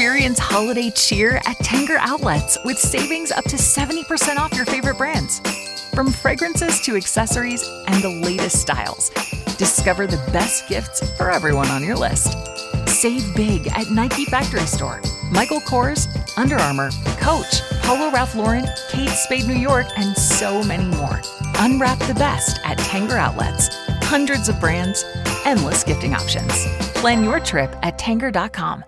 Experience holiday cheer at Tanger Outlets with savings up to 70% off your favorite brands. From fragrances to accessories and the latest styles, discover the best gifts for everyone on your list. Save big at Nike Factory Store, Michael Kors, Under Armour, Coach, Polo Ralph Lauren, Kate Spade New York, and so many more. Unwrap the best at Tanger Outlets. Hundreds of brands, endless gifting options. Plan your trip at Tanger.com.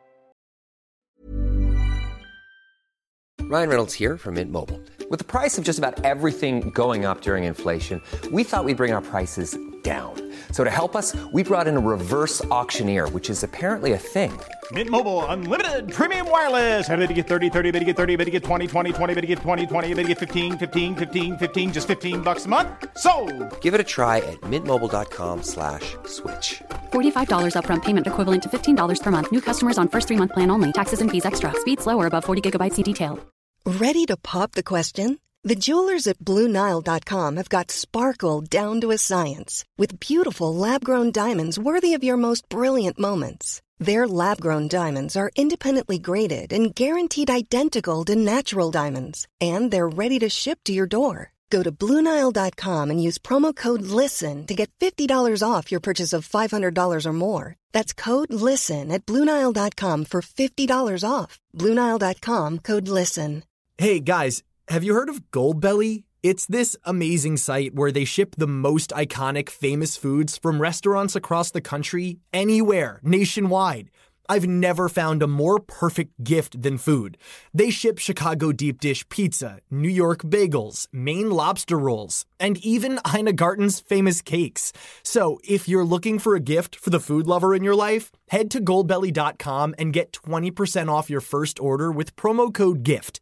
Ryan Reynolds here from Mint Mobile. With the price of just about everything going up during inflation, we thought we'd bring our prices down. So to help us, we brought in a reverse auctioneer, which is apparently a thing. Mint Mobile Unlimited Premium Wireless. How to get 30, 30, bit to get 30, bit to get 20, 20, 20, bit to get 20, 20, bit to get 15, 15, 15, 15, just $15 a month? Sold! Give it a try at mintmobile.com/switch. $45 upfront payment equivalent to $15 per month. New customers on first 3-month plan only. Taxes and fees extra. Speed slower above 40 gigabytes per detail. Ready to pop the question? The jewelers at BlueNile.com have got sparkle down to a science with beautiful lab-grown diamonds worthy of your most brilliant moments. Their lab-grown diamonds are independently graded and guaranteed identical to natural diamonds, and they're ready to ship to your door. Go to BlueNile.com and use promo code LISTEN to get $50 off your purchase of $500 or more. That's code LISTEN at BlueNile.com for $50 off. BlueNile.com, code LISTEN. Hey guys, have you heard of Goldbelly? It's this amazing site where they ship the most iconic famous foods from restaurants across the country, anywhere, nationwide. I've never found a more perfect gift than food. They ship Chicago deep dish pizza, New York bagels, Maine lobster rolls, and even Ina Garten's famous cakes. So if you're looking for a gift for the food lover in your life, head to goldbelly.com and get 20% off your first order with promo code GIFT.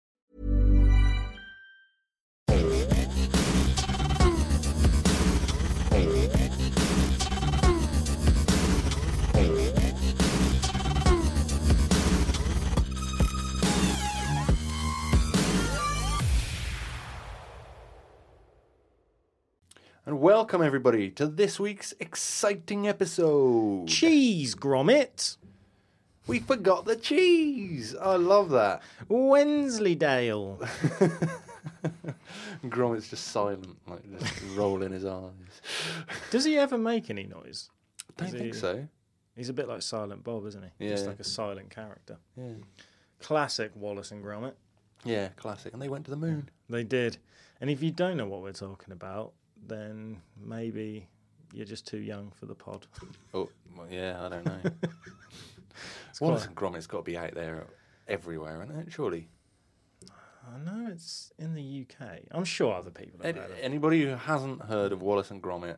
And welcome, everybody, to this week's exciting episode. Cheese grommet. We forgot the cheese. I love that. Wensleydale. Grommet's just silent, like just rolling his eyes. Does he ever make any noise? I don't think so. He's a bit like Silent Bob, isn't he? Yeah. Just like a silent character. Yeah. Classic Wallace and Gromit. Yeah, classic. And they went to the moon. They did. And if you don't know what we're talking about, then maybe you're just too young for the pod. Oh, well, yeah, I don't know. Wallace and Gromit's got to be out there everywhere, isn't it? Surely. I know it's in the UK. I'm sure other people have heard of it. Anybody who hasn't heard of Wallace and Gromit,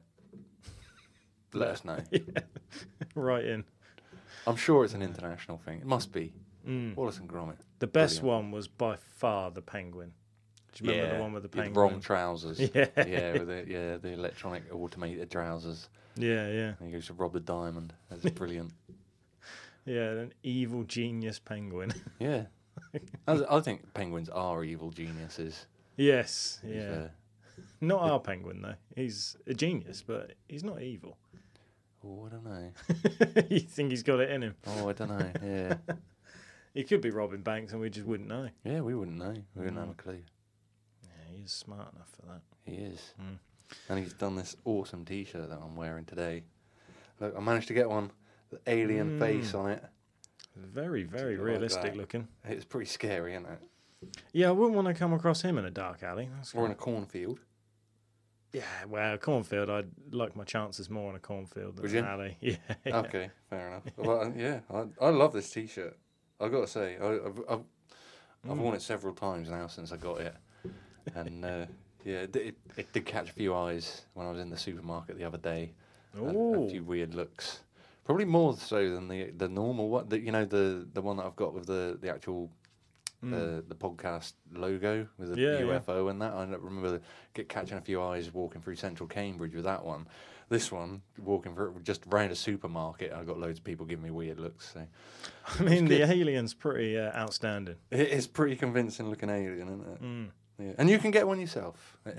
let us know. Yeah. Right in. I'm sure it's an international thing. It must be. Wallace and Gromit. The best one was by far the penguin. Do you remember the one with the penguin? The wrong trousers. Yeah. With the electronic automated trousers. Yeah. And he goes to rob the diamond. That's brilliant. Yeah, an evil genius penguin. Yeah. I think penguins are evil geniuses. Yes, yeah. Not our penguin, though. He's a genius, but he's not evil. Oh, I don't know. You think he's got it in him? Oh, I don't know, yeah. He could be robbing banks and we just wouldn't know. Yeah, we wouldn't know. We wouldn't have a clue. Yeah, he's smart enough for that. He is. And he's done this awesome T-shirt that I'm wearing today. Look, I managed to get one with the alien face on it. Very, very realistic looking. It's pretty scary, isn't it? Yeah, I wouldn't want to come across him in a dark alley. Or in a cornfield. Yeah, well, a cornfield, I'd like my chances more in a cornfield than an alley. Yeah. Okay, fair enough. Well, yeah, I love this T-shirt. I've got to say, I've worn it several times now since I got it. And, yeah, it did catch a few eyes when I was in the supermarket the other day. A few weird looks. Probably more so than the normal one. The one that I've got with the actual the podcast logo with the UFO and that. I remember catching a few eyes walking through central Cambridge with that one. This one, walking through just around a supermarket, I got loads of people giving me weird looks. So, I mean, the alien's pretty outstanding. It is pretty convincing looking alien, isn't it? Yeah. And you can get one yourself at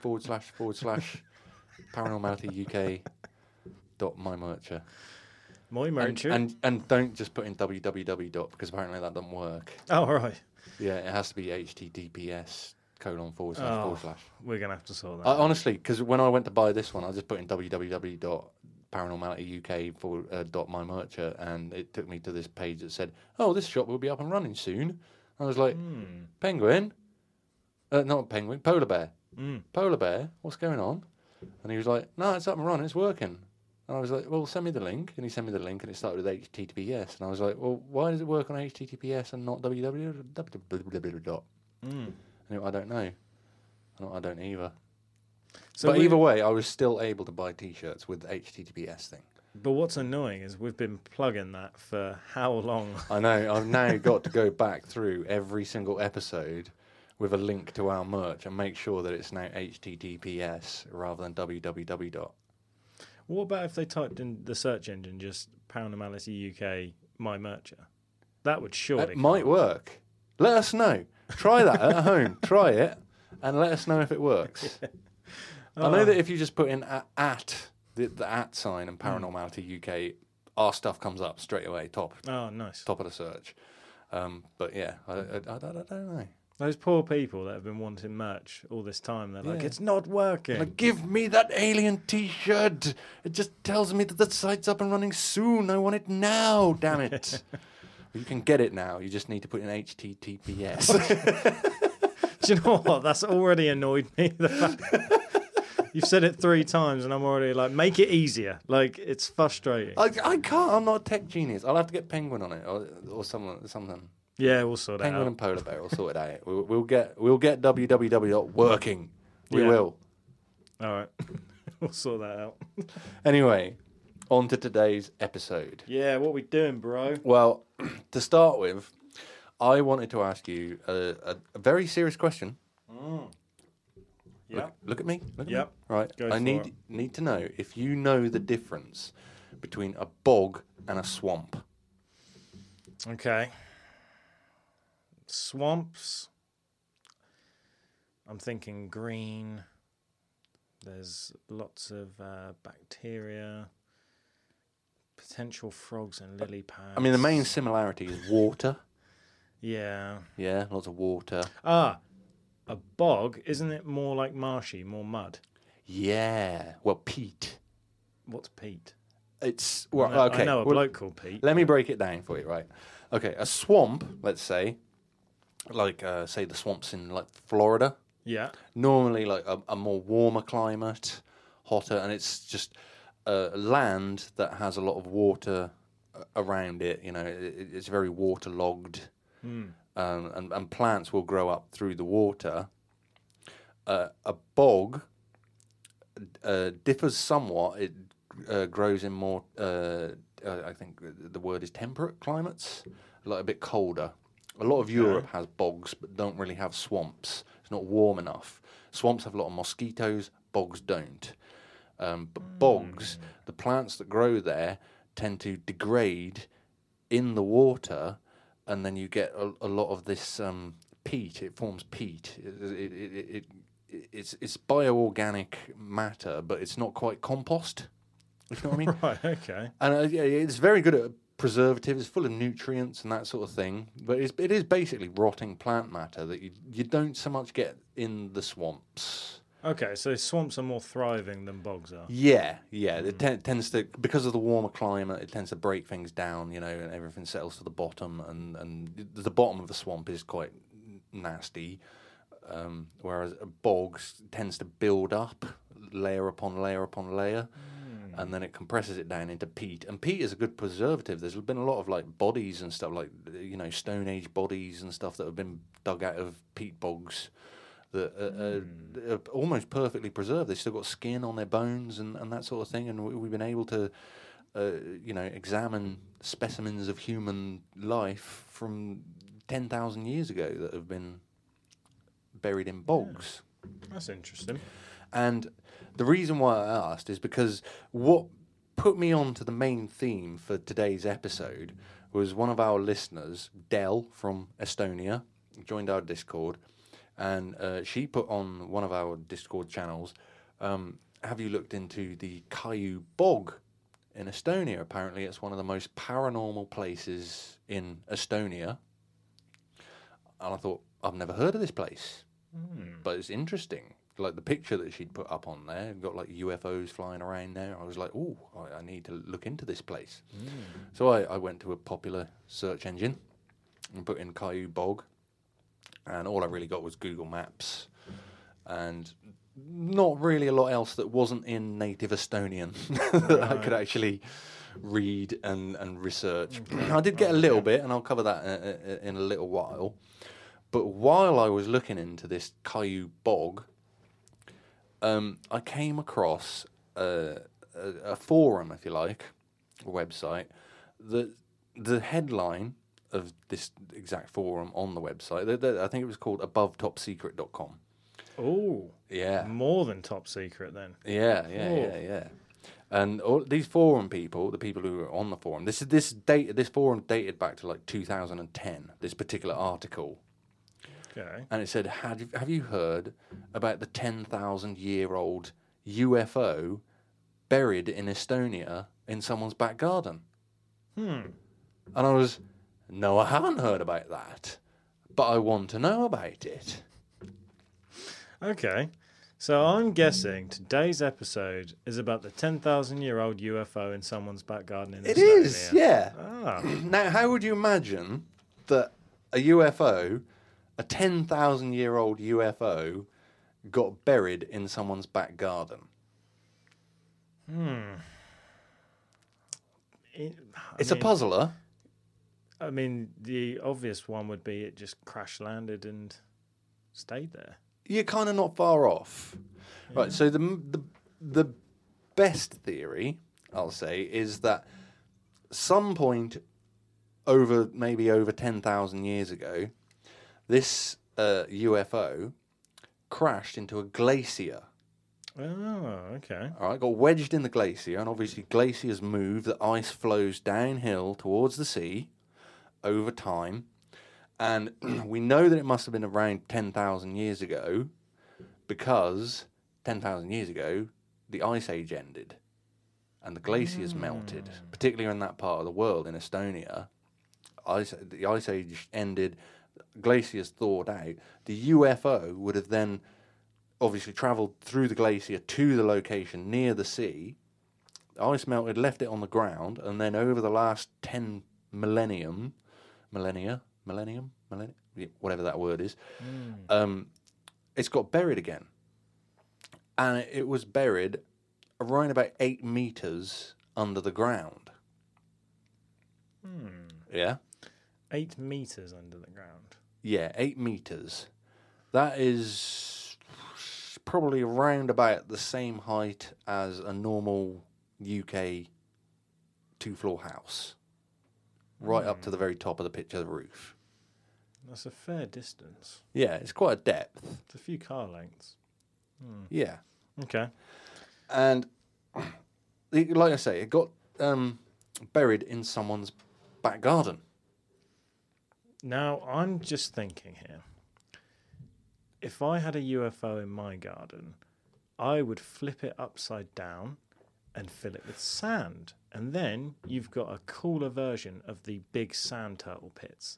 https://paranormalityuk.mymercher. My merch. And don't just put in www. Because apparently that doesn't work. Oh, right. Yeah, it has to be https:// We're going to have to sort that I, out. honestly, because when I went to buy this one, I just put in www.paranormalityuk.mymercher, and it took me to this page that said, "Oh, this shop will be up and running soon." I was like, "Penguin? Not penguin, polar bear. Polar bear? What's going on?" And he was like, "No, it's up and running. It's working." And I was like, "Well, send me the link." And he sent me the link, and it started with HTTPS. And I was like, "Well, why does it work on HTTPS and not www?" And I don't know. I don't either. So but either way, I was still able to buy T-shirts with the HTTPS thing. But what's annoying is we've been plugging that for how long? I know. I've now got to go back through every single episode with a link to our merch and make sure that it's now HTTPS rather than www. What about if they typed in the search engine just Paranormality UK My Mercher? That would surely It might work. Let us know. Try that at home. Try it and let us know if it works. I know that if you just put in the at sign and Paranormality UK, our stuff comes up straight away, top Oh, nice. of the search. But yeah, I don't know. Those poor people that have been wanting merch all this time, they're like, it's not working. Like, give me that alien T-shirt. It just tells me that the site's up and running soon. I want it now, damn it. You can get it now. You just need to put in HTTPS. Do you know what? That's already annoyed me. The fact you've said it 3 times and I'm already like, make it easier. Like, it's frustrating. I can't. I'm not a tech genius. I'll have to get Penguin on it or something. Yeah, we'll sort it Penguin out. and Polar Bear will sort it out. We'll get www working. We will. All right. We'll sort that out. Anyway, on to today's episode. Yeah, what we doing, bro? Well, to start with, I wanted to ask you a very serious question. Yeah. Look at me. Look at me. Yep. Right. Go I for need to know if you know the difference between a bog and a swamp. Okay. Swamps. I'm thinking green. There's lots of bacteria, potential frogs and lily pads. I mean, the main similarity is water. Yeah. Yeah, lots of water. A bog, isn't it more like marshy, more mud? Yeah. Well, peat. What's peat? It's I know a bloke called Pete. Let me break it down for you, right? Okay, a swamp, let's say, like say the swamps in like Florida. Yeah. Normally, like a more warmer climate, hotter, and it's just land that has a lot of water around it. You know, it's very waterlogged, and plants will grow up through the water. A bog differs somewhat. It grows in more, I think the word is temperate climates, like a bit colder. A lot of Europe has bogs, but don't really have swamps. It's not warm enough. Swamps have a lot of mosquitoes, bogs don't. But bogs, the plants that grow there tend to degrade in the water, and then you get a lot of this peat. It forms peat. It's bioorganic matter, but it's not quite compost. You know what I mean? Right, okay. And it's very good at preservatives, full of nutrients and that sort of thing. But it is basically rotting plant matter that you don't so much get in the swamps. Okay, so swamps are more thriving than bogs are. Yeah. It tends to, because of the warmer climate, it tends to break things down, you know, and everything settles to the bottom. And the bottom of the swamp is quite nasty, whereas a bog tends to build up layer upon layer upon layer. And then it compresses it down into peat. And peat is a good preservative. There's been a lot of like bodies and stuff, like, you know, Stone Age bodies and stuff that have been dug out of peat bogs that are almost perfectly preserved. They've still got skin on their bones and that sort of thing. And we've been able to, you know, examine specimens of human life from 10,000 years ago that have been buried in bogs. That's interesting. And the reason why I asked is because what put me on to the main theme for today's episode was one of our listeners, Del from Estonia, joined our Discord, and she put on one of our Discord channels, have you looked into the Kayu Bog in Estonia. Apparently, it's one of the most paranormal places in Estonia. And I thought, I've never heard of this place, but it's interesting. Like the picture that she'd put up on there, got like UFOs flying around there. I was like, oh, I need to look into this place. So I went to a popular search engine and put in Caillou Bog, and all I really got was Google Maps, and not really a lot else that wasn't in native Estonian that I could actually read and research. I did get a little bit, and I'll cover that in a little while. But while I was looking into this Caillou Bog, I came across a forum, if you like, a website. The headline of this exact forum on the website, I think it was called AboveTopSecret.com. Oh, yeah, more than top secret then. Yeah. And all these forum people, the people who were on the forum, this forum dated back to like 2010. This particular article. Okay. And it said, have you heard about the 10,000-year-old UFO buried in Estonia in someone's back garden? And I was, no, I haven't heard about that, but I want to know about it. Okay. So I'm guessing today's episode is about the 10,000-year-old UFO in someone's back garden in Estonia. It is, yeah. Ah. Now, how would you imagine that a UFO, a 10,000-year-old UFO, got buried in someone's back garden? It's a puzzler. I mean, the obvious one would be it just crash landed and stayed there. You're kind of not far off. Yeah. Right, so the best theory, I'll say, is that some point maybe over 10,000 years ago, this UFO crashed into a glacier. Oh, okay. All right, got wedged in the glacier, and obviously glaciers move, the ice flows downhill towards the sea over time, and we know that it must have been around 10,000 years ago because 10,000 years ago, the Ice Age ended and the glaciers melted, particularly in that part of the world, in Estonia. The Ice Age ended, glaciers thawed out. The UFO would have then obviously travelled through the glacier to the location near the sea. The ice melted, left it on the ground, and then over the last 10 millennia, whatever that word is, it's got buried again. And it was buried around about 8 meters under the ground. Yeah? 8 meters under the ground. Yeah, 8 meters. That is probably around about the same height as a normal UK 2-floor house. Right up to the very top of the pitch of the roof. That's a fair distance. Yeah, it's quite a depth. It's a few car lengths. Yeah. Okay. And like I say, it got buried in someone's back garden. Now, I'm just thinking here. If I had a UFO in my garden, I would flip it upside down and fill it with sand. And then you've got a cooler version of the big sand turtle pits.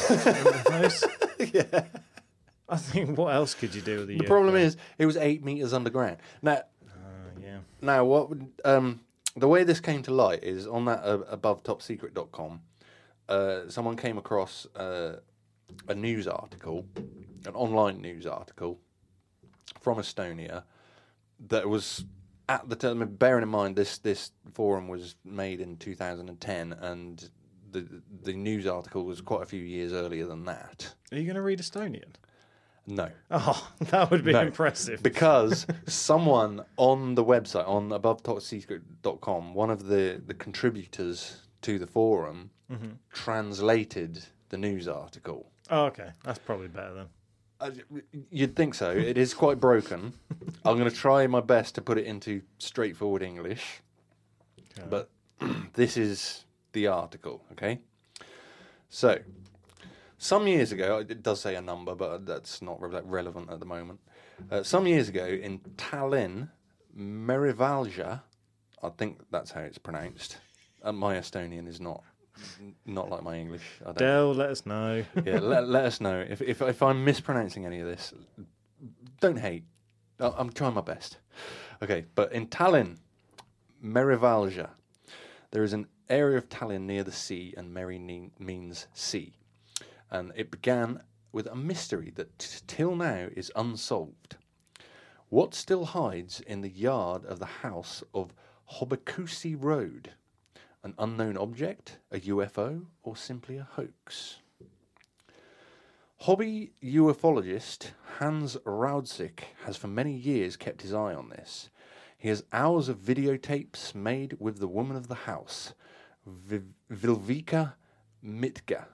Yeah. I think, what else could you do with the UFO? The problem is, it was 8 meters underground. Now, yeah. Now, what would, the way this came to light is on that AboveTopSecret.com, someone came across a news article, an online news article from Estonia that was at the time. Bearing in mind this forum was made in 2010, and the news article was quite a few years earlier than that. Are you going to read Estonian? No. Oh, that would be impressive. Because someone on the website, on AboveTopSecret.com, one of the contributors to the forum, translated the news article. Oh, okay. That's probably better then. You'd think so. It is quite broken. I'm going to try my best to put it into straightforward English. Okay. But this is the article, okay? So, some years ago, it does say a number, but that's not relevant at the moment. Some years ago, in Tallinn, Merivalja I think that's how it's pronounced. My Estonian is not like my English. I don't. Dell, let us know. Yeah, let us know if I'm mispronouncing any of this. Don't hate. I'm trying my best. Okay, but in Tallinn, Merivalja, there is an area of Tallinn near the sea, and Meri means sea. And it began with a mystery that till now is unsolved. What still hides in the yard of the house of Hobekusi Road? An unknown object, a UFO, or simply a hoax? Hobby ufologist Hans Raudsik has for many years kept his eye on this. He has hours of videotapes made with the woman of the house, Vilvika Mitiga,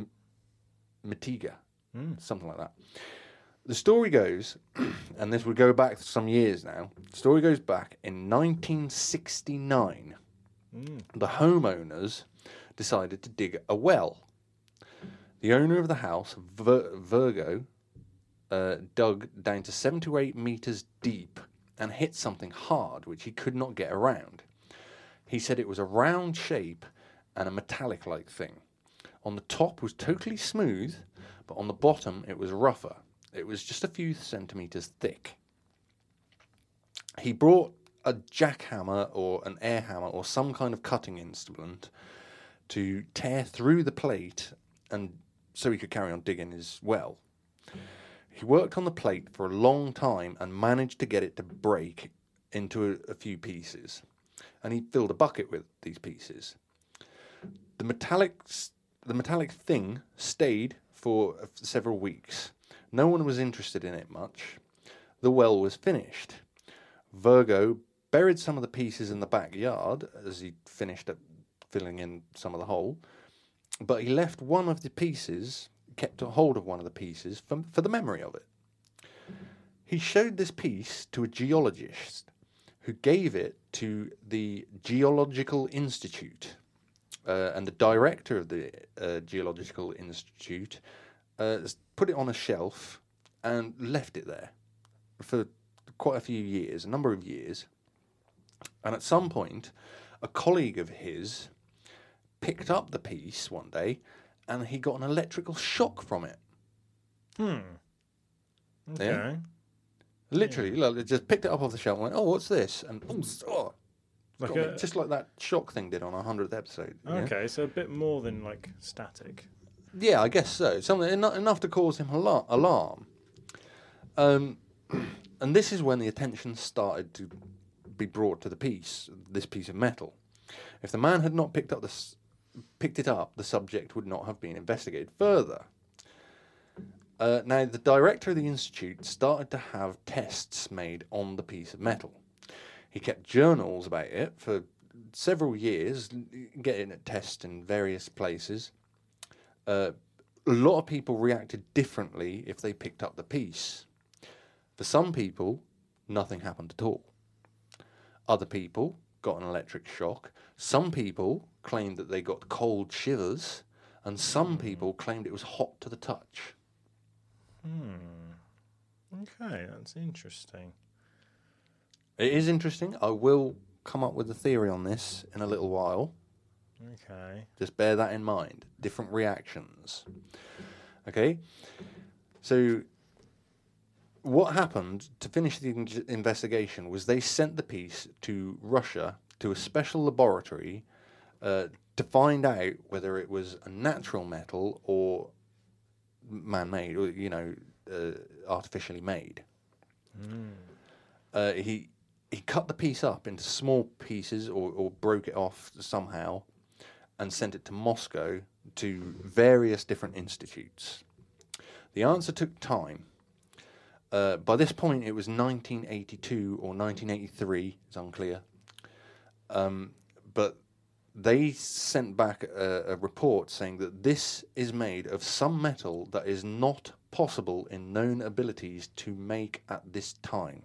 something like that. The story goes, and this would go back some years now, the story goes back in 1969. The homeowners decided to dig a well. The owner of the house, Virgo, dug down to 7 to 8 meters deep and hit something hard which he could not get around. He said it was a round shape and a metallic-like thing. On the top was totally smooth, but on the bottom it was rougher. It was just a few centimeters thick. He brought a jackhammer or an air hammer or some kind of cutting instrument to tear through the plate, and so he could carry on digging his well. He worked on the plate for a long time and managed to get it to break into a few pieces. And he filled a bucket with these pieces. The metallic thing stayed for several weeks. No one was interested in it much. The well was finished. Virgo buried some of the pieces in the backyard as he finished up filling in some of the hole, but he left one of the pieces, kept a hold of one of the pieces for the memory of it. He showed this piece to a geologist who gave it to the Geological Institute, and the director of the Geological Institute put it on a shelf and left it there for quite a few years, a number of years. And at some point, a colleague of his picked up the piece one day and he got an electrical shock from it. Okay. Yeah? Literally, like, just picked it up off the shelf and went, "Oh, what's this?" And Like just like that shock thing did on our 100th episode. Okay, so a bit more than like static. Yeah, I guess so. Something enough to cause him alarm. And this is when the attention started to be brought to this piece of metal. If the man had not picked it up, the subject would not have been investigated further. Now, the director of the institute started to have tests made on the piece of metal. He kept journals about it for several years, getting it tested in various places. A lot of people reacted differently if they picked up the piece. For some people, nothing happened at all. Other people got an electric shock. Some people claimed that they got cold shivers, and some people claimed it was hot to the touch. Okay, that's interesting. It is interesting. I will come up with a theory on this in a little while. Okay. Just bear that in mind. Different reactions. Okay? So, what happened to finish the investigation was they sent the piece to Russia to a special laboratory to find out whether it was a natural metal or man-made, or, artificially made. He cut the piece up into small pieces or broke it off somehow and sent it to Moscow to various different institutes. The answer took time. By this point, it was 1982 or 1983, it's unclear. But they sent back a report saying that this is made of some metal that is not possible in known abilities to make at this time.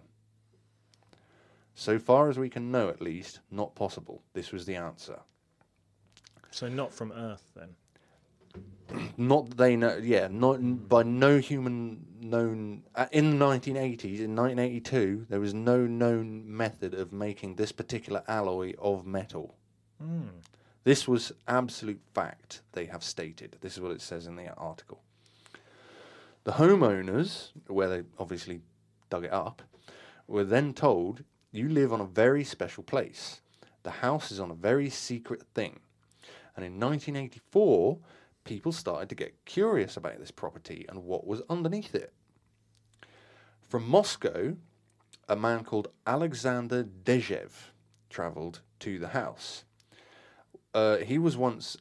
So far as we can know, at least, not possible. This was the answer. So not from Earth, then? not that they know. Yeah, not by no human known. In the 1980s, in 1982, there was no known method of making this particular alloy of metal. This was absolute fact. They have stated. This is what it says in the article. The homeowners, where they obviously dug it up, were then told, "You live on a very special place. The house is on a very secret thing." And in 1984, people started to get curious about this property and what was underneath it. From Moscow, a man called Alexander Dezhev travelled to the house. He was once,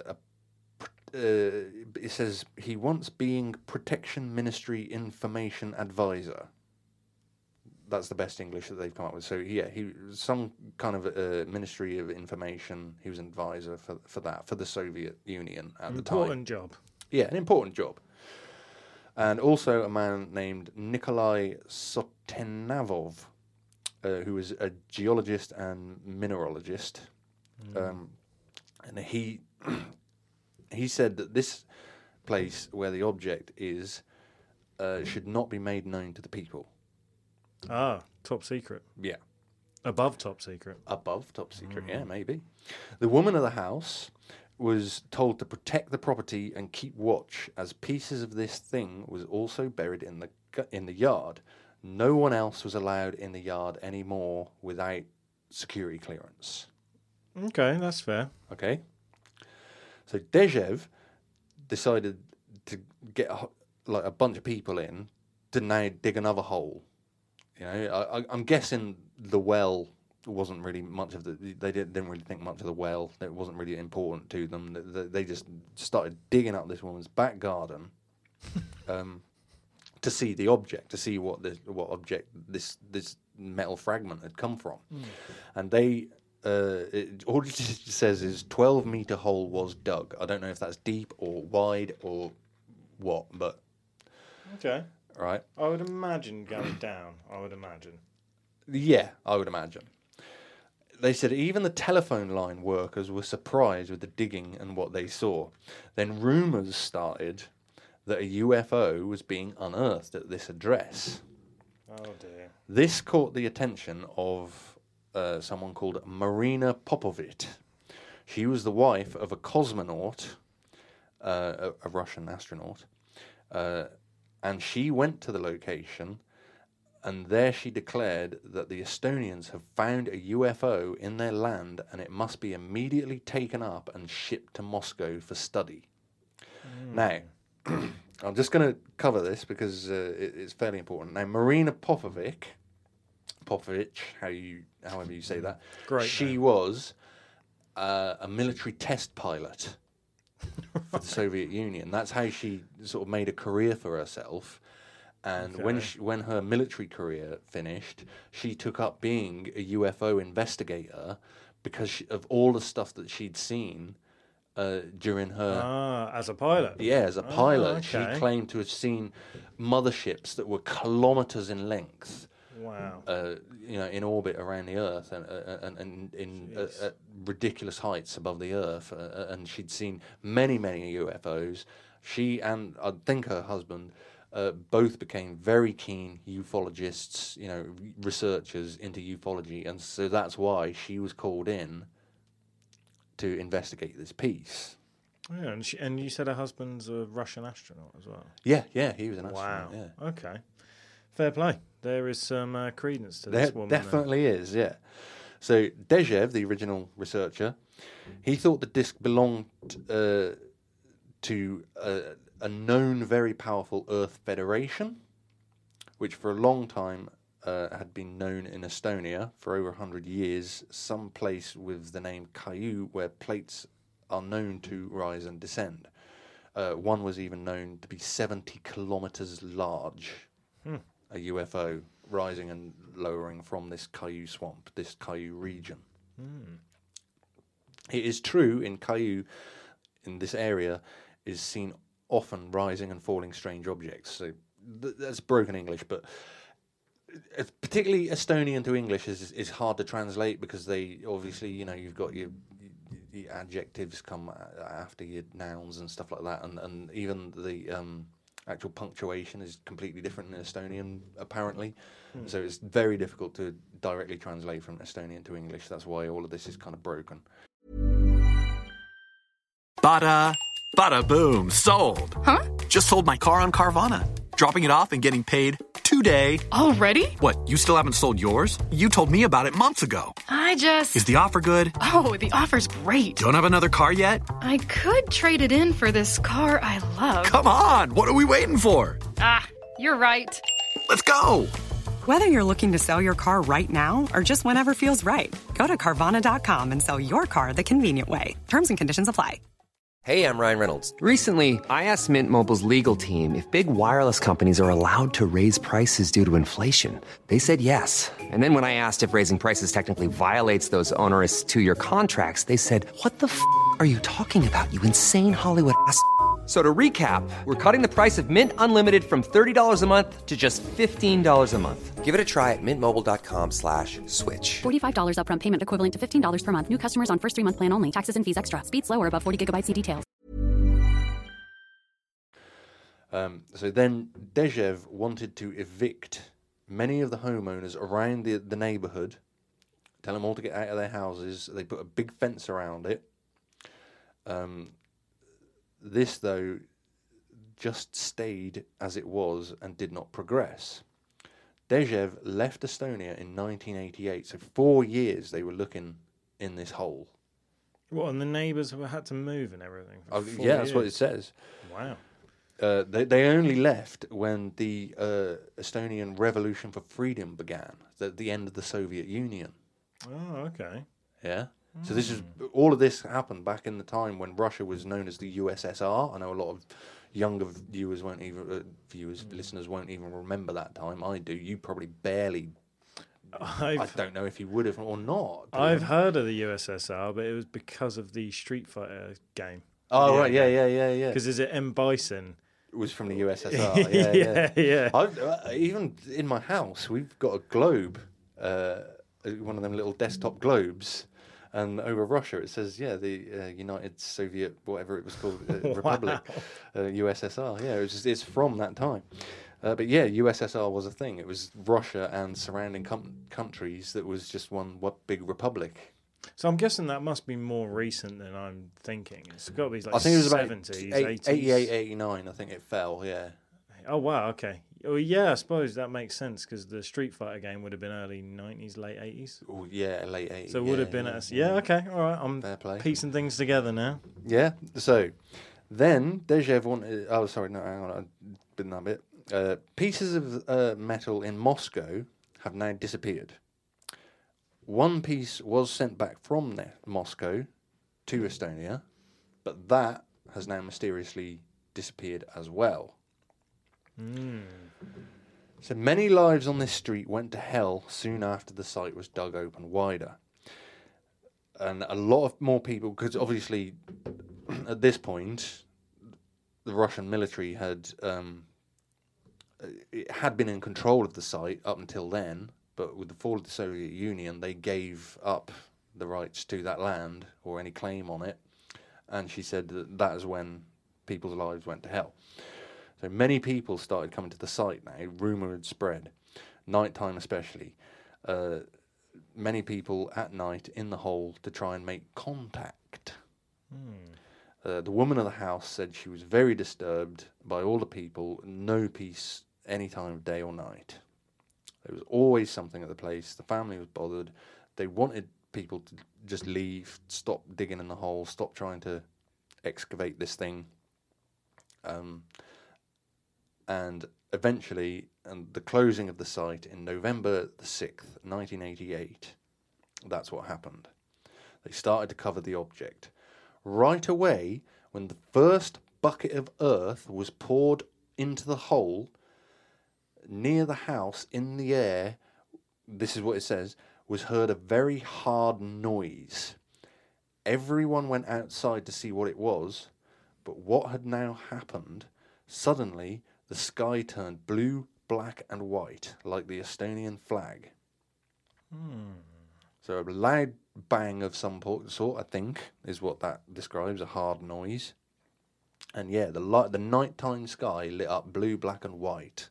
it says, he once being Protection Ministry Information Advisor. That's the best English that they've come up with. So, yeah, he was some kind of Ministry of Information. He was an advisor for that, for the Soviet Union at the time. Important job. Yeah, an important job. And also a man named Nikolai Sotenavov, who was a geologist and mineralogist. And he said that this place where the object is should not be made known to the people. Ah, top secret. Yeah. Above top secret. Above top secret, yeah, maybe. The woman of the house was told to protect the property and keep watch, as pieces of this thing was also buried in the yard. No one else was allowed in the yard anymore without security clearance. Okay, that's fair. Okay. So Dezhev decided to get a bunch of people in to now dig another hole. You know, I'm guessing the well wasn't really much of they didn't really think much of the well. It wasn't really important to them. They just started digging up this woman's back garden to see the object, to see what object this metal fragment had come from. And they all it says is 12-meter hole was dug. I don't know if that's deep or wide or what, but okay. Right. I would imagine going down. I would imagine. Yeah, I would imagine. They said even the telephone line workers were surprised with the digging and what they saw. Then rumours started that a UFO was being unearthed at this address. Oh dear. This caught the attention of someone called Marina Popovit. She was the wife of a cosmonaut, a Russian astronaut, and she went to the location, and there she declared that the Estonians have found a UFO in their land and it must be immediately taken up and shipped to Moscow for study. Now, I'm just going to cover this because it's fairly important. Now, Marina Popovich, however you say that, Great she name. was a military test pilot for the Soviet Union. That's how she sort of made a career for herself. And when her military career finished, she took up being a UFO investigator because of all the stuff that she'd seen during her... as a pilot? Yeah, as a pilot. Okay. She claimed to have seen motherships that were kilometres in length. Wow. In orbit around the Earth and in at ridiculous heights above the Earth. And she'd seen many, many UFOs. She and I think her husband both became very keen ufologists, researchers into ufology. And so that's why she was called in to investigate this piece. Yeah, and you said her husband's a Russian astronaut as well? Yeah, he was an astronaut. Wow. Yeah. Okay. Fair play. There is some credence to this woman. There definitely is, yeah. So Dezhev, the original researcher, he thought the disc belonged to a known very powerful Earth Federation, which for a long time had been known in Estonia for over 100 years, some place with the name Kaiu, where plates are known to rise and descend. One was even known to be 70 kilometers large. A UFO rising and lowering from this Kaiu swamp, this Kaiu region. It is true in Kaiu, in this area, is seen often rising and falling strange objects. So that's broken English, but particularly Estonian to English is hard to translate because they obviously, you've got your adjectives come after your nouns and stuff like that, and even the actual punctuation is completely different in Estonian, apparently. So it's very difficult to directly translate from Estonian to English. That's why all of this is kind of broken. Bada, bada boom, sold. Huh? Just sold my car on Carvana. Dropping it off and getting paid today. Already? What, you still haven't sold yours? You told me about it months ago. Is the offer good? Oh, the offer's great. Don't have another car yet? I could trade it in for this car I love. Come on, what are we waiting for? You're right. Let's go. Whether you're looking to sell your car right now or just whenever feels right, go to Carvana.com and sell your car the convenient way. Terms and conditions apply. Hey, I'm Ryan Reynolds. Recently, I asked Mint Mobile's legal team if big wireless companies are allowed to raise prices due to inflation. They said yes. And then when I asked if raising prices technically violates those onerous 2-year contracts, they said, "What the f*** are you talking about, you insane Hollywood ass?" So to recap, we're cutting the price of Mint Unlimited from $30 a month to just $15 a month. Give it a try at mintmobile.com/switch. $45 upfront payment equivalent to $15 per month. New customers on first 3-month plan only. Taxes and fees extra. Speed slower above 40 gigabytes. See details. So then Dejev wanted to evict many of the homeowners around the neighbourhood, tell them all to get out of their houses. They put a big fence around it. This, though, just stayed as it was and did not progress. Dejev left Estonia in 1988, so 4 years they were looking in this hole. What, and the neighbours had to move and everything? For 4 yeah, that's years? what it says. Wow. They only left when the Estonian Revolution for Freedom began, at the end of the Soviet Union. Oh, okay. Yeah. So this is all of this happened back in the time when Russia was known as the USSR. I know a lot of younger viewers won't even listeners won't even remember that time. I do. You probably barely. I don't know if you would have or not. I've heard of the USSR, but it was because of the Street Fighter game. Oh right, yeah. Because is it M. Bison? It was from the USSR. Yeah. Even in my house, we've got a globe, one of them little desktop globes. And over Russia, it says, the United Soviet, whatever it was called, Republic, USSR. Yeah, it's from that time. But yeah, USSR was a thing. It was Russia and surrounding countries that was just one big republic. So I'm guessing that must be more recent than I'm thinking. It's got to be like I think it was about 70s, 80s. 88, 89, I think it fell, yeah. Oh, wow, okay. Well, yeah, I suppose that makes sense because the Street Fighter game would have been early 90s, late 80s. Oh, yeah, late 80s. So it would have been okay, all right. I'm piecing things together now. Yeah, so then Dejev wanted... Oh, sorry, no, hang on, I didn't that bit. Pieces of metal in Moscow have now disappeared. One piece was sent back from Moscow to Estonia, but that has now mysteriously disappeared as well. So many lives on this street went to hell soon after the site was dug open wider. And a lot of more people, because obviously at this point, the Russian military had been in control of the site up until then, but with the fall of the Soviet Union, they gave up the rights to that land or any claim on it. And she said that is when people's lives went to hell. So many people started coming to the site now. Rumour had spread, nighttime especially. Many people at night in the hole to try and make contact. The woman of the house said she was very disturbed by all the people, no peace any time of day or night. There was always something at the place. The family was bothered. They wanted people to just leave, stop digging in the hole, stop trying to excavate this thing. And eventually, the closing of the site in November the 6th, 1988, that's what happened. They started to cover the object. Right away, when the first bucket of earth was poured into the hole, near the house, in the air, this is what it says, was heard a very hard noise. Everyone went outside to see what it was, but what had now happened, suddenly the sky turned blue, black and white, like the Estonian flag. So a loud bang of some sort, I think, is what that describes, a hard noise. And yeah, the nighttime sky lit up blue, black, and white.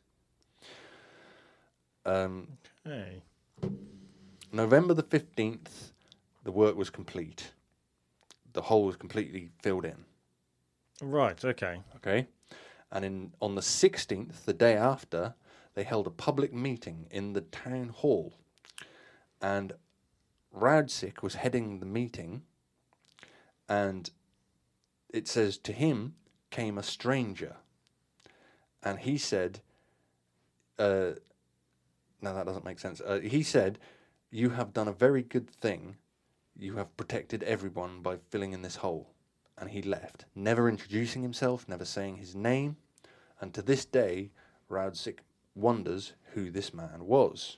Okay. November the 15th, the work was complete. The hole was completely filled in. Right, okay. Okay. And on the 16th, the day after, they held a public meeting in the town hall. And Raudsik was heading the meeting, and it says, to him came a stranger. And he said, no, that doesn't make sense. He said, you have done a very good thing. You have protected everyone by filling in this hole. And he left, never introducing himself, never saying his name. And to this day, Raudsik wonders who this man was.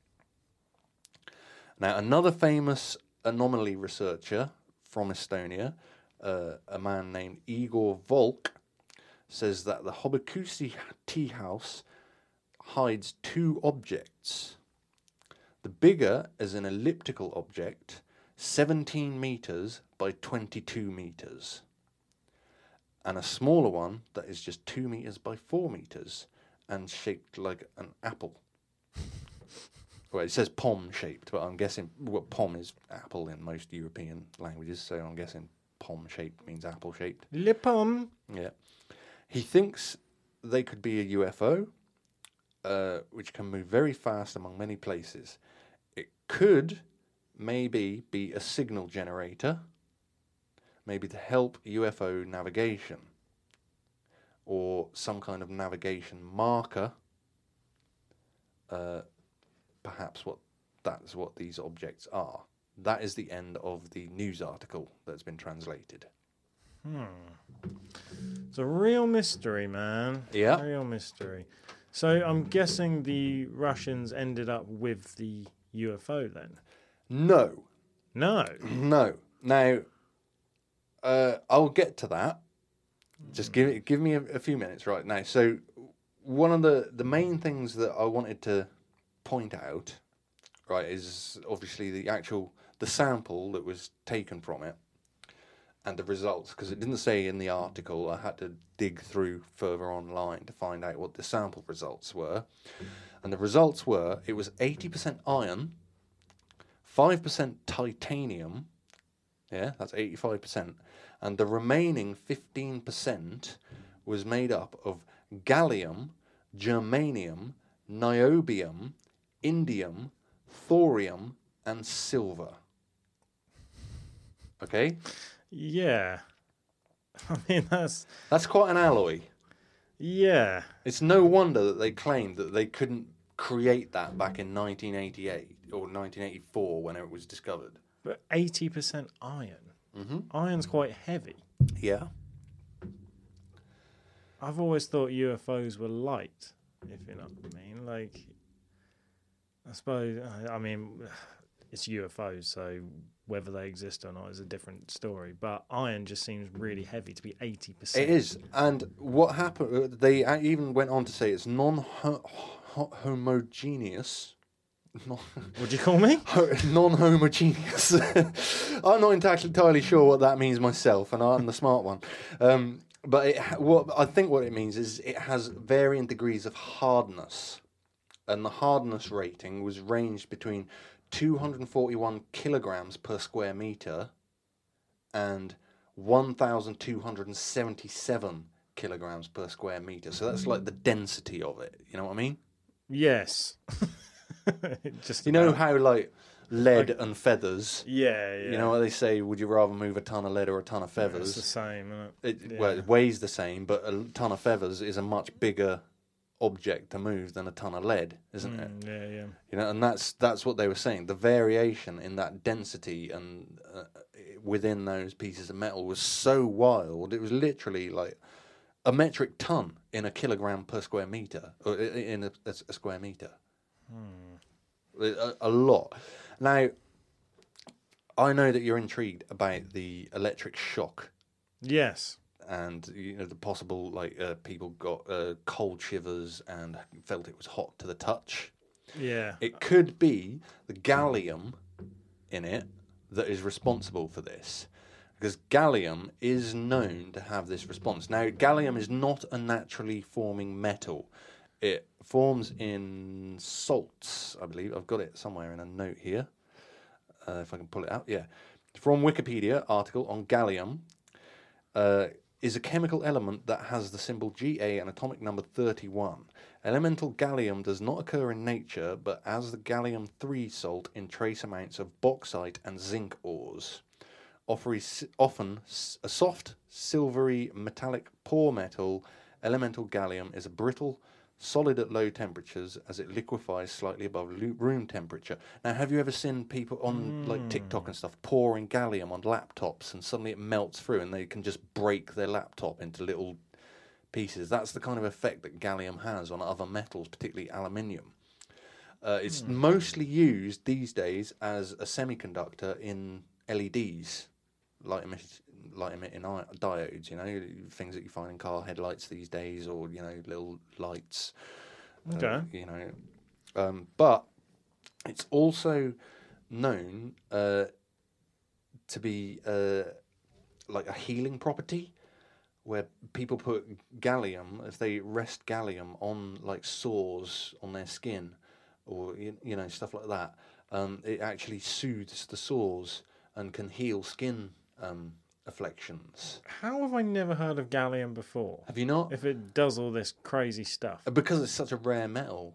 Now, another famous anomaly researcher from Estonia, a man named Igor Volk, says that the Hobikusi tea house hides two objects. The bigger is an elliptical object, 17 meters by 22 meters. And a smaller one that is just 2 meters by 4 meters and shaped like an apple. Well, it says pom-shaped, but I'm guessing pom is apple in most European languages, so I'm guessing pom-shaped means apple-shaped. Le pomme. Yeah. He thinks they could be a UFO, which can move very fast among many places. It could maybe be a signal generator, maybe to help UFO navigation, or some kind of navigation marker. Perhaps that's what these objects are. That is the end of the news article that's been translated. It's a real mystery, man. Yeah. Real mystery. So I'm guessing the Russians ended up with the UFO then? No. No. No. Now, I'll get to that. Just give me a few minutes right now. So one of the main things that I wanted to point out, right, is obviously the sample that was taken from it and the results, because it didn't say in the article. I had to dig through further online to find out what the sample results were. And the results were, it was 80% iron, 5% titanium, yeah, that's 85%, and the remaining 15% was made up of gallium, germanium, niobium, indium, thorium, and silver. Okay? Yeah. I mean, that's quite an alloy. Yeah. It's no wonder that they claimed that they couldn't create that back in 1988 or 1984 when it was discovered. But 80% iron. Mm-hmm. Iron's quite heavy. Yeah. I've always thought UFOs were light, if you know what I mean. Like, I suppose, I mean, it's UFOs, so whether they exist or not is a different story. But iron just seems really heavy to be 80%. It is. And what happened, they even went on to say it's non-homogeneous. What do you call me? Non-homogeneous. I'm not entirely sure what that means myself, and I'm the smart one. But I think what it means is it has varying degrees of hardness. And the hardness rating was ranged between 241 kilograms per square meter and 1,277 kilograms per square meter. So that's like the density of it. You know what I mean? Yes. Just you know how like lead and feathers. Yeah. You know what they say? Would you rather move a ton of lead or a ton of feathers? It's the same, isn't it? Well, it weighs the same, but a ton of feathers is a much bigger object to move than a ton of lead, isn't it? Yeah. You know, and that's what they were saying. The variation in that density and within those pieces of metal was so wild. It was literally like a metric ton in a kilogram per square meter, or in a square meter. A lot. Now, I know that you're intrigued about the electric shock. Yes. And you know the possible people got cold shivers and felt it was hot to the touch. Yeah. It could be the gallium in it that is responsible for this. Because gallium is known to have this response. Now, gallium is not a naturally forming metal. It forms in salts, I believe. I've got it somewhere in a note here. If I can pull it out. Yeah. From Wikipedia article on gallium, is a chemical element that has the symbol Ga and atomic number 31. Elemental gallium does not occur in nature, but as the gallium-3 salt in trace amounts of bauxite and zinc ores. Often a soft, silvery, metallic poor metal, elemental gallium is a brittle, solid at low temperatures as it liquefies slightly above room temperature. Now, have you ever seen people on like TikTok and stuff pouring gallium on laptops and suddenly it melts through and they can just break their laptop into little pieces? That's the kind of effect that gallium has on other metals, particularly aluminium. It's mostly used these days as a semiconductor in LEDs. Light emitting diodes, you know, things that you find in car headlights these days, or, you know, little lights. Okay. You know, but it's also known to be like a healing property, where people put gallium, if they rest gallium on like sores on their skin, or you know, stuff like that, it actually soothes the sores and can heal skin afflictions. How have I never heard of gallium before? Have you not? If it does all this crazy stuff. Because it's such a rare metal.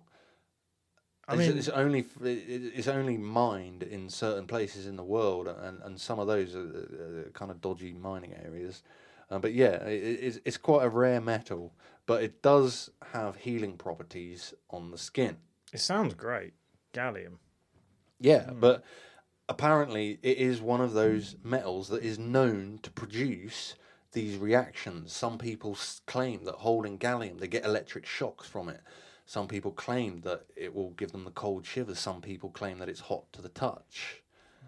It's only mined in certain places in the world, and some of those are kind of dodgy mining areas. But yeah, it's quite a rare metal, but it does have healing properties on the skin. It sounds great, gallium. Yeah, but apparently it is one of those metals that is known to produce these reactions. Some people claim that holding gallium, they get electric shocks from it. Some people claim that it will give them the cold shivers. Some people claim that it's hot to the touch.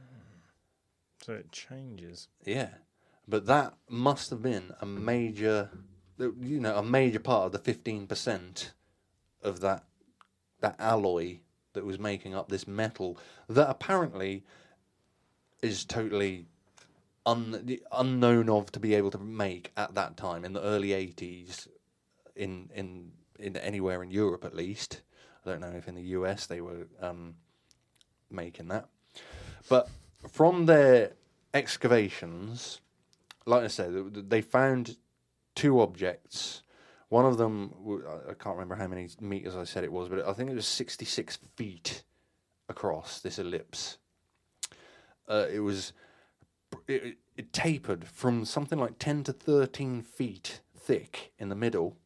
So it changes. Yeah, but that must have been a major part of the 15% of that alloy that was making up this metal that apparently is totally unknown of to be able to make at that time in the early 80s in anywhere in Europe, at least. I don't know if in the US they were making that. But from their excavations, like I said, they found two objects. One of them, I can't remember how many meters I said it was, but I think it was 66 feet across this ellipse. It tapered from something like 10 to 13 feet thick in the middle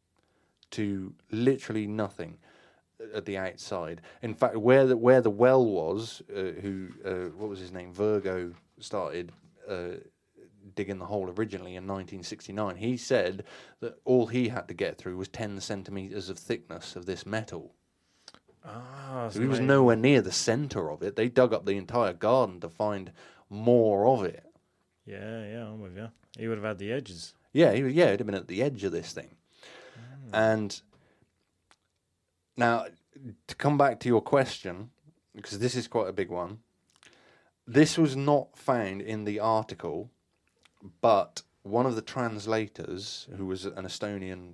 to literally nothing at the outside. In fact, where the well was, what was his name? Virgo started digging the hole originally in 1969. He said that all he had to get through was 10 centimeters of thickness of this metal. So he was nowhere near the center of it. They dug up the entire garden to find more of it. Yeah, I'm with you. He would have had the edges. Yeah, he'd have been at the edge of this thing. And now, to come back to your question, because this is quite a big one, this was not found in the article, but one of the translators, who was an Estonian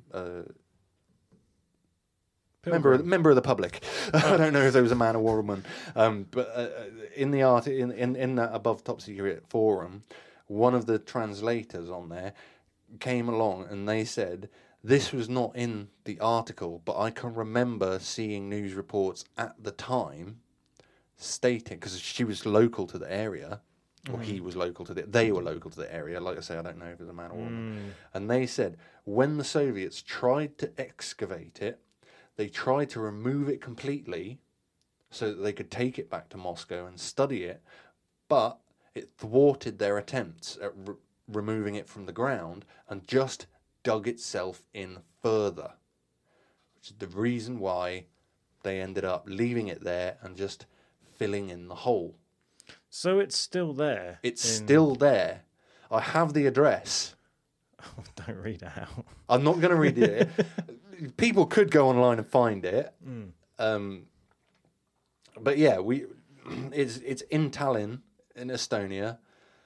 member of the public, I don't know if there was a man or woman, but in the in that Above Top Secret forum, one of the translators on there came along and they said, this was not in the article, but I can remember seeing news reports at the time stating, because she was local to the area, or he was local to they were local to the area. Like I say, I don't know if it was a man or woman. And they said, when the Soviets tried to excavate it, they tried to remove it completely so that they could take it back to Moscow and study it, but it thwarted their attempts at removing it from the ground and just dug itself in further, which is the reason why they ended up leaving it there and just filling in the hole. So it's still there? It's still there. I have the address. Oh, don't read it out. I'm not going to read it. People could go online and find it. But yeah, it's in Tallinn, in Estonia,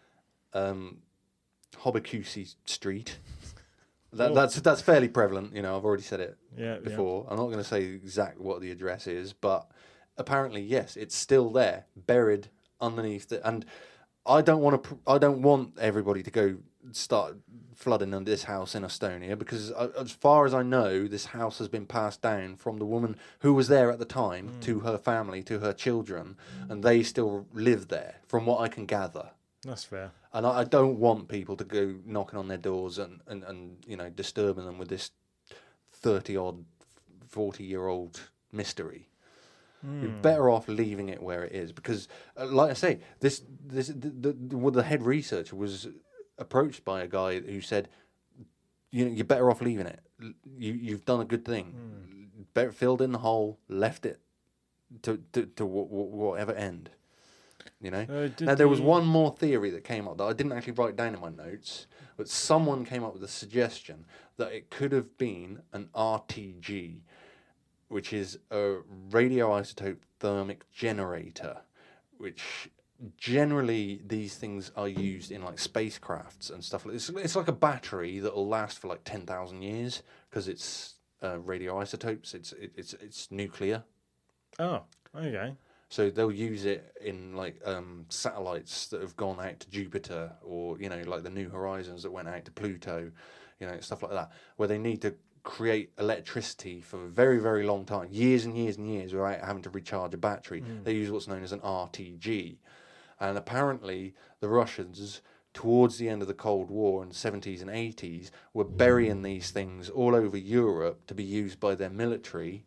Hobikusi Street. That's fairly prevalent. You know, I've already said it before. I'm not going to say exactly what the address is, but apparently, yes, it's still there, buried underneath it. And I don't want everybody to go start flooding under this house in Estonia, because as far as I know, this house has been passed down from the woman who was there at the time to her family, to her children, and they still live there, from what I can gather. That's fair. And I don't want people to go knocking on their doors and you know, disturbing them with this 30-odd, 40-year-old mystery. You're better off leaving it where it is, because, like I say, the head researcher was approached by a guy who said, you know, you're better off leaving it. You've done a good thing. Better filled in the hole, left it to whatever end. You know. Now there was one more theory that came up that I didn't actually write down in my notes, but someone came up with a suggestion that it could have been an RTG, which is a radioisotope thermic generator, which generally these things are used in like spacecrafts and stuff. It's like a battery that will last for like 10,000 years because it's radioisotopes. It's nuclear. Oh, okay. So they'll use it in like satellites that have gone out to Jupiter, or you know, like the New Horizons that went out to Pluto, you know, stuff like that, where they need to create electricity for a very, very long time, years and years and years, without having to recharge a battery. They use what's known as an RTG. And apparently the Russians, towards the end of the Cold War in the 70s and 80s, were burying these things all over Europe to be used by their military.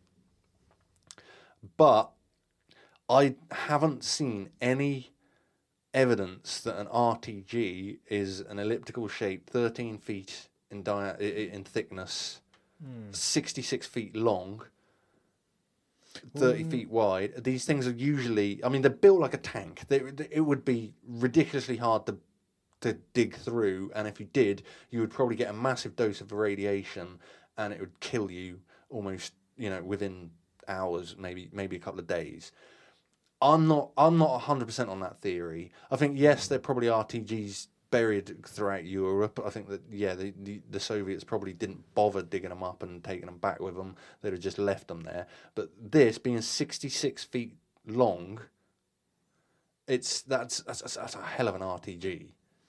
But I haven't seen any evidence that an RTG is an elliptical shape, 13 feet in thickness, 66 feet long, 30 feet wide. These things are usually, I mean, they're built like a tank. It would be ridiculously hard to dig through, and if you did, you would probably get a massive dose of radiation, and it would kill you almost, you know, within hours, maybe a couple of days. I'm not 100% on that theory. I think yes, there probably are RTGs buried throughout Europe. I think that the Soviets probably didn't bother digging them up and taking them back with them. They'd have just left them there. But this being 66 feet long, that's a hell of an RTG.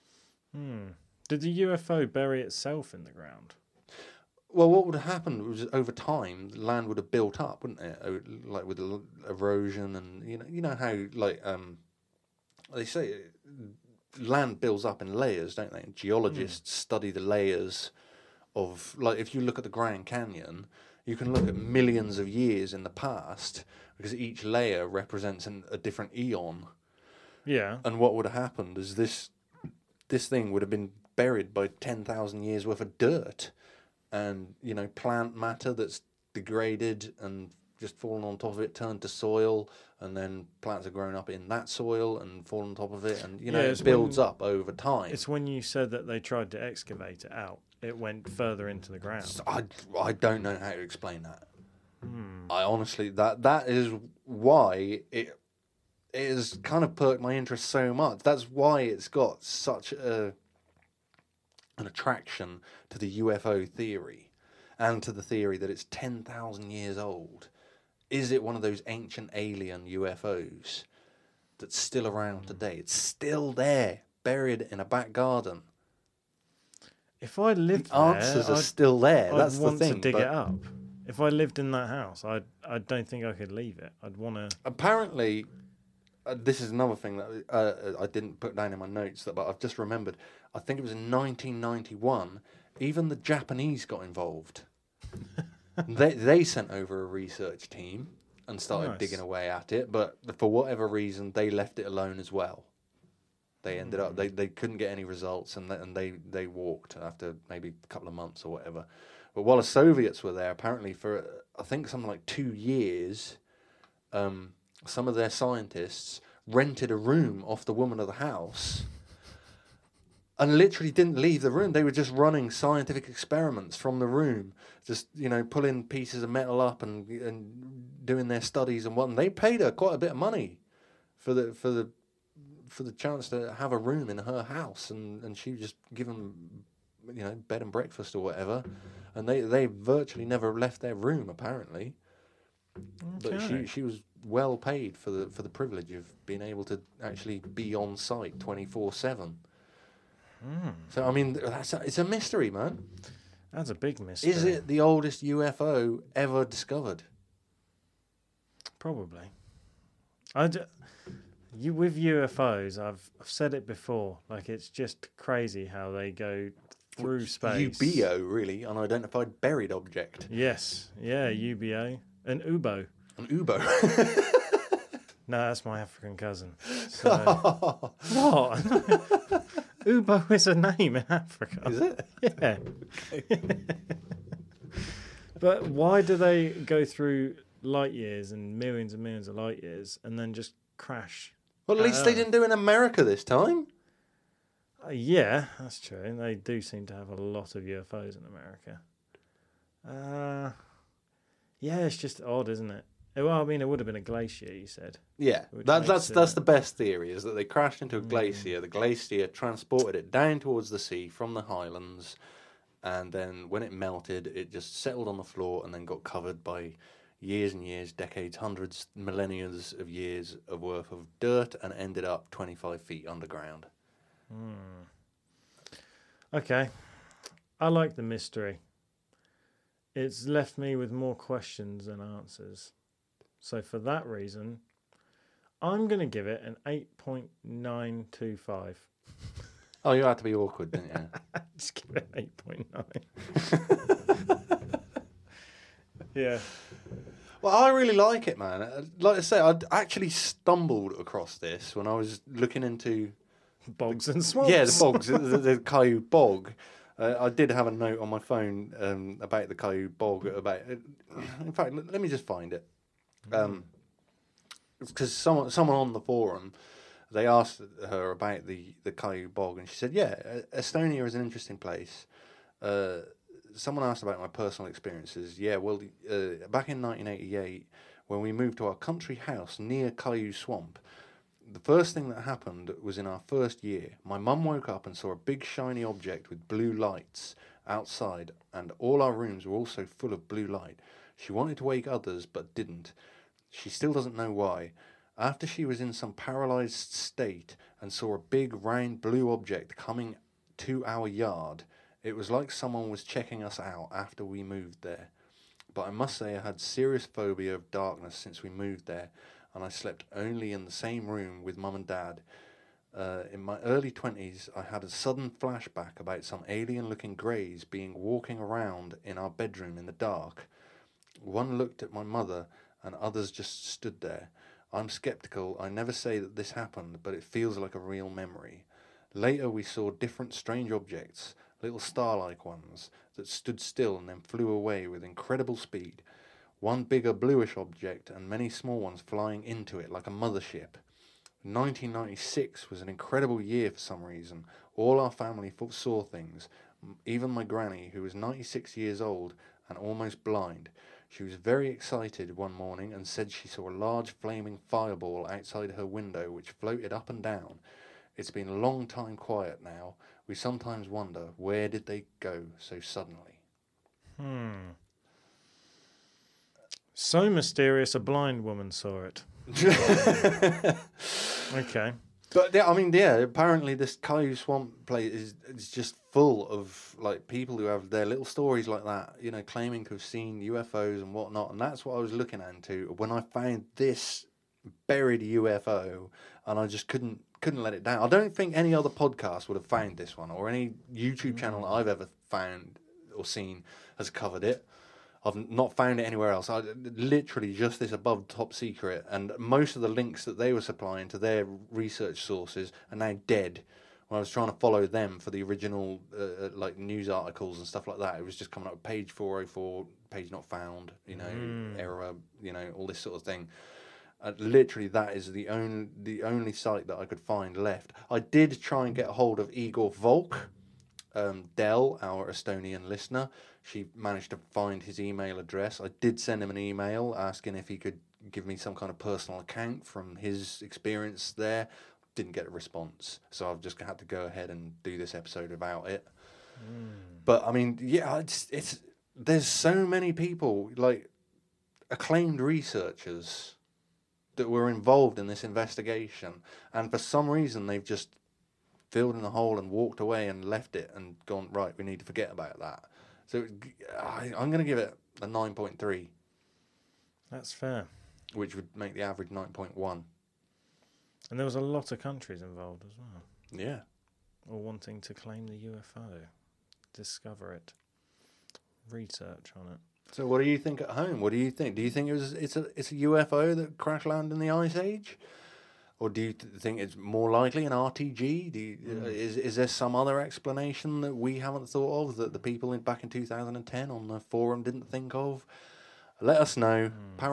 Did the UFO bury itself in the ground? Well, what would have happened was over time, the land would have built up, wouldn't it? Like with the erosion, and you know how like they say land builds up in layers, don't they? And geologists study the layers of, like, if you look at the Grand Canyon, you can look at millions of years in the past because each layer represents a different eon. Yeah. And what would have happened is this thing would have been buried by 10,000 years worth of dirt. And, you know, plant matter that's degraded and just fallen on top of it turned to soil, and then plants have grown up in that soil and fallen on top of it, and, you know, it builds up over time. It's when you said that they tried to excavate it out, it went further into the ground. So I don't know how to explain that. I honestly, that is why it has kind of perked my interest so much. That's why it's got such an attraction to the UFO theory and to the theory that it's 10,000 years old. Is it one of those ancient alien UFOs that's still around today? It's still there, buried in a back garden. If I lived the answers are still there. That's the thing. I'd want to dig but it up. If I lived in that house, I don't think I could leave it. I'd want to. Apparently, this is another thing that I didn't put down in my notes, but I've just remembered. I think it was in 1991. Even the Japanese got involved. They sent over a research team and started digging away at it, but for whatever reason, they left it alone as well. They ended up they couldn't get any results, and they walked after maybe a couple of months or whatever. But while the Soviets were there, apparently for I think something like 2 years, some of their scientists rented a room off the woman of the house and literally didn't leave the room. They were just running scientific experiments from the room, just, you know, pulling pieces of metal up and doing their studies and whatnot. They paid her quite a bit of money for the chance to have a room in her house, and she was just given, bed and breakfast or whatever, and they virtually never left their room apparently. Okay. But she was well paid for the privilege of being able to actually be on site 24/7. So I mean, it's a mystery, man. That's a big mystery. Is it the oldest UFO ever discovered? Probably. With UFOs, I've said it before. Like, it's just crazy how they go through space. UBO, really, unidentified buried object. Yes, yeah, UBO, an UBO. An UBO. No, that's my African cousin. So. What? UBO is a name in Africa. Is it? Yeah. But why do they go through light years and millions of light years and then just crash? Well, at least they didn't do it in America this time. Yeah, that's true. They do seem to have a lot of UFOs in America. Yeah, it's just odd, isn't it? Well, I mean, it would have been a glacier, you said. Yeah, that's the best theory, is that they crashed into a glacier. The glacier transported it down towards the sea from the highlands, and then when it melted, it just settled on the floor and then got covered by years and years, decades, hundreds, millennia of years of worth of dirt, and ended up 25 feet underground. Okay. I like the mystery. It's left me with more questions than answers. So for that reason, I'm going to give it an 8.925. Oh, you had to be awkward, didn't you? Just give it 8.9. Yeah. Well, I really like it, man. Like I say, I actually stumbled across this when I was looking into bogs and swamps. Yeah, the bogs, the Caillou Bog. I did have a note on my phone about the Caillou Bog. In fact, let me just find it. Because someone on the forum, they asked her about the Caillou Bog, and she said, "Yeah, Estonia is an interesting place." Someone asked about my personal experiences. Yeah, well, back in 1988, when we moved to our country house near Caillou Swamp, the first thing that happened was in our first year. My mum woke up and saw a big shiny object with blue lights outside, and all our rooms were also full of blue light. She wanted to wake others, but didn't. She still doesn't know why. After she was in some paralysed state and saw a big round blue object coming to our yard, it was like someone was checking us out after we moved there. But I must say I had serious phobia of darkness since we moved there, and I slept only in the same room with Mum and Dad. In my early 20s, I had a sudden flashback about some alien-looking greys walking around in our bedroom in the dark. One looked at my mother, and others just stood there. I'm sceptical. I never say that this happened, but it feels like a real memory. Later, we saw different strange objects, little star-like ones, that stood still and then flew away with incredible speed. One bigger bluish object and many small ones flying into it like a mothership. 1996 was an incredible year for some reason. All our family saw things, even my granny, who was 96 years old and almost blind. She was very excited one morning and said she saw a large flaming fireball outside her window which floated up and down. It's been a long time quiet now. We sometimes wonder, where did they go so suddenly? So mysterious, a blind woman saw it. Okay. But yeah, I mean, yeah, apparently this Caillou Swamp place is just full of like people who have their little stories like that, you know, claiming to have seen UFOs and whatnot. And that's what I was looking into when I found this buried UFO, and I just couldn't let it down. I don't think any other podcast would have found this one, or any YouTube channel that I've ever found or seen has covered it. I've not found it anywhere else. Literally just this above top secret, and most of the links that they were supplying to their research sources are now dead. When I was trying to follow them for the original like news articles and stuff like that, it was just coming up with page 404, page not found, you know, error, you know, all this sort of thing. Literally, that is the only site that I could find left. I did try and get a hold of Igor Volk, Dell, our Estonian listener. She managed to find his email address. I did send him an email asking if he could give me some kind of personal account from his experience there. Didn't get a response, so I've just had to go ahead and do this episode about it. But I mean, yeah, it's there's so many people, like acclaimed researchers, that were involved in this investigation, and for some reason they've just filled in the hole and walked away and left it and gone, right, we need to forget about that. So I'm going to give it a 9.3. That's fair. Which would make the average 9.1. And there was a lot of countries involved as well. Yeah. All wanting to claim the UFO, discover it, research on it. So what do you think at home? What do you think? Do you think it's a UFO that crash landed in the Ice Age? Or do you think it's more likely an RTG? Is there some other explanation that we haven't thought of, that the people back in 2010 on the forum didn't think of? Let us know.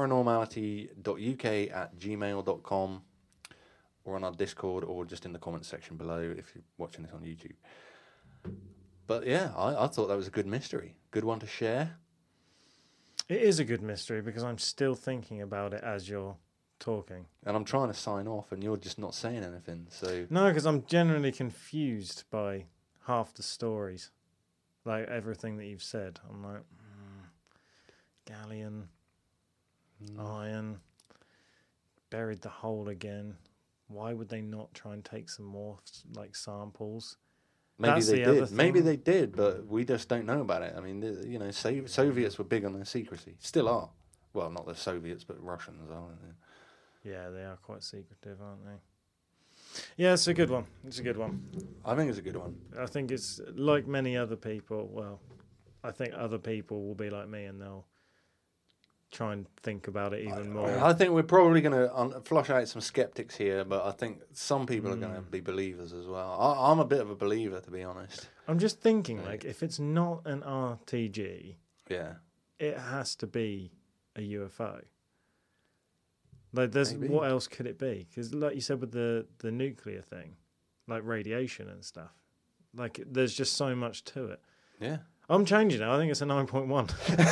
paranormality.uk@gmail.com, or on our Discord, or just in the comments section below if you're watching this on YouTube. But yeah, I thought that was a good mystery. Good one to share. It is a good mystery because I'm still thinking about it as you're talking. And I'm trying to sign off and you're just not saying anything. So no, because I'm generally confused by half the stories. Like everything that you've said. I'm like, galleon, iron, buried the hole again. Why would they not try and take some more like samples? Maybe they did. Maybe they did, but we just don't know about it. I mean, you know, Soviets were big on their secrecy. Still are. Well, not the Soviets, but Russians are. Yeah, they are quite secretive, aren't they? Yeah, it's a good one. It's a good one. I think it's a good one. I think it's like many other people. Well, I think other people will be like me and they'll try and think about it even more. I think we're probably going to flush out some skeptics here, but I think some people are going to be believers as well. I'm a bit of a believer, to be honest. I'm just thinking, like, if it's not an RTG, yeah, it has to be a UFO. Like, what else could it be? Because, like you said, with the nuclear thing, like radiation and stuff, like, there's just so much to it. Yeah. I'm changing it. I think it's a 9.1.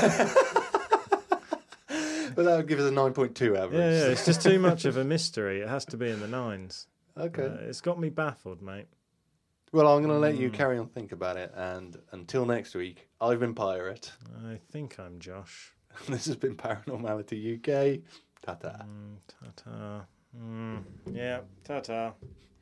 But that would give us a 9.2 average. Yeah, it's just too much of a mystery. It has to be in the 9s. Okay. It's got me baffled, mate. Well, I'm going to let you carry on, think about it. And until next week, I've been Pirate. I think I'm Josh. This has been Paranormality UK. Ta-ta. Ta-ta. Yeah, ta-ta.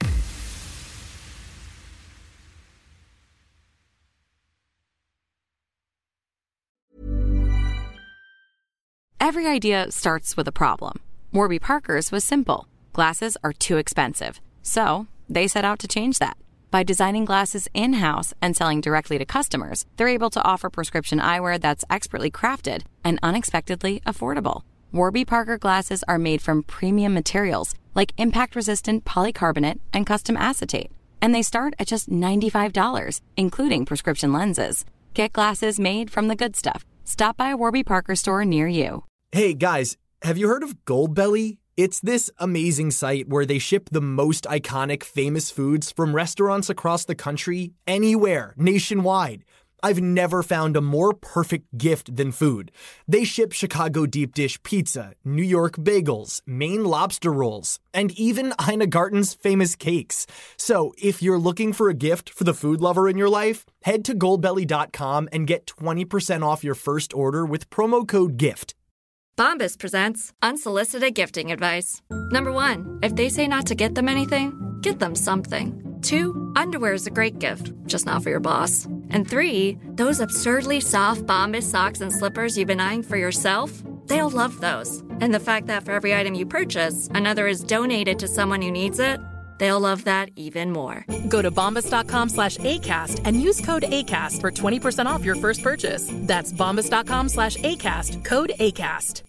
Every idea starts with a problem. Warby Parker's was simple. Glasses are too expensive. So they set out to change that. By designing glasses in-house and selling directly to customers, they're able to offer prescription eyewear that's expertly crafted and unexpectedly affordable. Warby Parker glasses are made from premium materials like impact-resistant polycarbonate and custom acetate. And they start at just $95, including prescription lenses. Get glasses made from the good stuff. Stop by a Warby Parker store near you. Hey guys, have you heard of Goldbelly? It's this amazing site where they ship the most iconic famous foods from restaurants across the country, anywhere, nationwide. I've never found a more perfect gift than food. They ship Chicago deep dish pizza, New York bagels, Maine lobster rolls, and even Ina Garten's famous cakes. So if you're looking for a gift for the food lover in your life, head to goldbelly.com and get 20% off your first order with promo code GIFT. Bombas presents unsolicited gifting advice. Number 1, if they say not to get them anything, get them something. 2, underwear is a great gift, just not for your boss. And 3, those absurdly soft Bombas socks and slippers you've been eyeing for yourself, they'll love those. And the fact that for every item you purchase, another is donated to someone who needs it, they'll love that even more. Go to bombas.com/ACAST and use code ACAST for 20% off your first purchase. That's bombas.com/ACAST, code ACAST.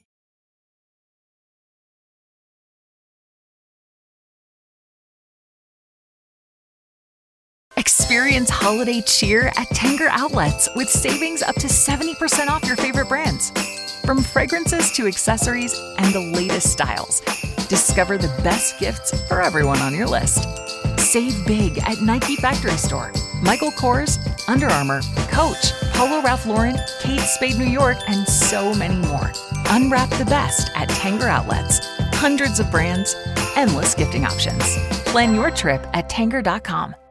Experience holiday cheer at Tanger Outlets with savings up to 70% off your favorite brands. From fragrances to accessories and the latest styles, discover the best gifts for everyone on your list. Save big at Nike Factory Store, Michael Kors, Under Armour, Coach, Polo Ralph Lauren, Kate Spade New York, and so many more. unwrap the best at Tanger Outlets. Hundreds of brands, endless gifting options. Plan your trip at Tanger.com.